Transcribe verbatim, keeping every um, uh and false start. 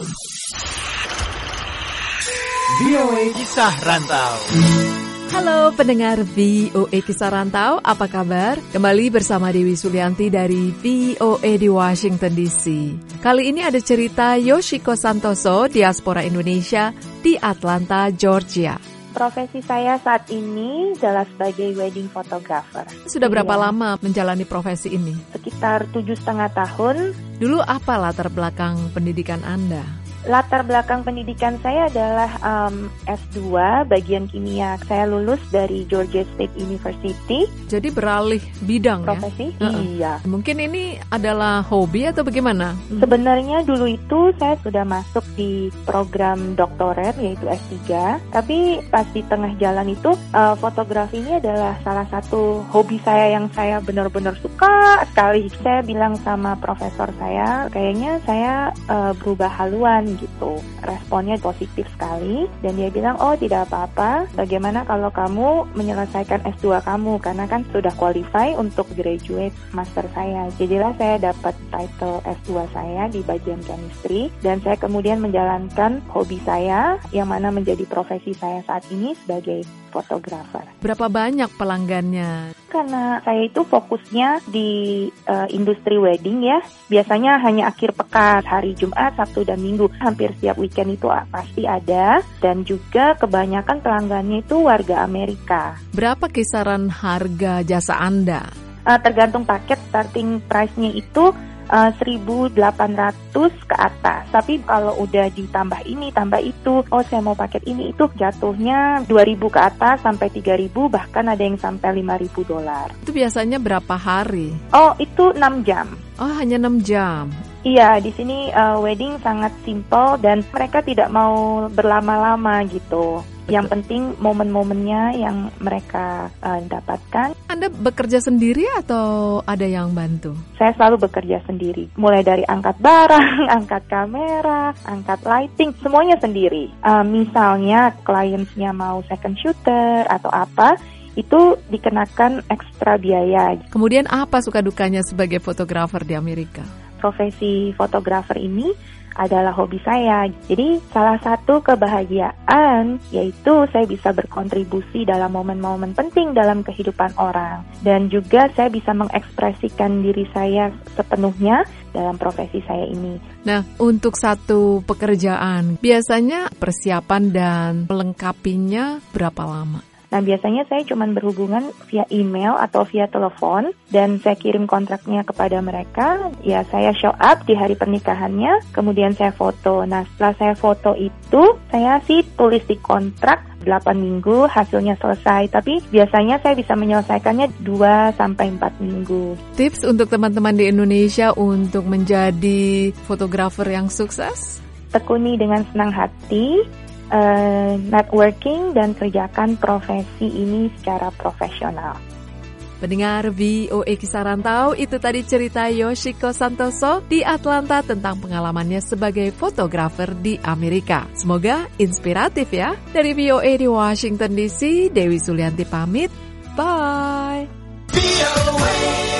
V O A Kisah Rantau. Halo pendengar V O A Kisah Rantau, apa kabar? Kembali bersama Dewi Sulianti dari V O A di Washington D C. Kali ini ada cerita Yoshiko Santoso, diaspora Indonesia di Atlanta, Georgia. Profesi saya saat ini adalah sebagai wedding photographer. Sudah berapa Iya. lama menjalani profesi ini? Sekitar tujuh setengah tahun. Dulu apa latar belakang pendidikan Anda? Latar belakang pendidikan saya adalah um, S dua bagian kimia. Saya lulus dari Georgia State University. Jadi beralih bidang Profesi? ya? Uh-uh. Iya. Mungkin ini adalah hobi atau bagaimana? Sebenarnya dulu itu saya sudah masuk di program doktorat yaitu S tiga. Tapi pas di tengah jalan itu uh, fotografi ini adalah salah satu hobi saya yang saya benar-benar suka sekali. Saya bilang sama profesor saya, kayaknya saya uh, berubah haluan gitu. Responnya positif sekali dan dia bilang, oh tidak apa-apa, bagaimana kalau kamu menyelesaikan S dua kamu, karena kan sudah qualify untuk graduate master saya. Jadilah saya dapat title S dua saya di bagian chemistry dan saya kemudian menjalankan hobi saya yang mana menjadi profesi saya saat ini sebagai fotografer. Berapa banyak pelanggannya? Karena saya itu fokusnya di uh, industri wedding ya, biasanya hanya akhir pekan, hari Jumat, Sabtu, dan Minggu. Hampir setiap weekend itu pasti ada, dan juga kebanyakan pelanggannya itu warga Amerika. Berapa kisaran harga jasa Anda? Uh, tergantung paket, starting price-nya itu uh, seribu delapan ratus ke atas. Tapi kalau udah ditambah ini, tambah itu, oh saya mau paket ini, itu jatuhnya dua ribu ke atas sampai tiga ribu, bahkan ada yang sampai lima ribu dolar. Itu biasanya berapa hari? Oh, itu enam jam. Oh, hanya enam jam. Iya, di sini uh, wedding sangat simple dan mereka tidak mau berlama-lama gitu. Betul. Yang penting momen-momennya yang mereka uh, dapatkan. Anda bekerja sendiri atau ada yang bantu? Saya selalu bekerja sendiri. Mulai dari angkat barang, angkat kamera, angkat lighting, semuanya sendiri. Uh, misalnya kliennya mau second shooter atau apa, itu dikenakan ekstra biaya. Kemudian apa suka dukanya sebagai fotografer di Amerika? Profesi fotografer ini adalah hobi saya. Jadi salah satu kebahagiaan yaitu saya bisa berkontribusi dalam momen-momen penting dalam kehidupan orang. Dan juga saya bisa mengekspresikan diri saya sepenuhnya dalam profesi saya ini. Nah, untuk satu pekerjaan, biasanya persiapan dan melengkapinya berapa lama? Nah, biasanya saya cuma berhubungan via email atau via telepon dan saya kirim kontraknya kepada mereka. Ya, saya show up di hari pernikahannya, kemudian saya foto. Nah, setelah saya foto itu, saya sih tulis di kontrak delapan minggu hasilnya selesai. Tapi biasanya saya bisa menyelesaikannya dua sampai empat minggu. Tips untuk teman-teman di Indonesia untuk menjadi fotografer yang sukses? Tekuni dengan senang hati, Uh, networking dan kerjakan profesi ini secara profesional. Pendengar V O A Kisah Rantau, itu tadi cerita Yoshiko Santoso di Atlanta tentang pengalamannya sebagai fotografer di Amerika. Semoga inspiratif ya. Dari V O A di Washington D C, Dewi Sulianti pamit. Bye. V O A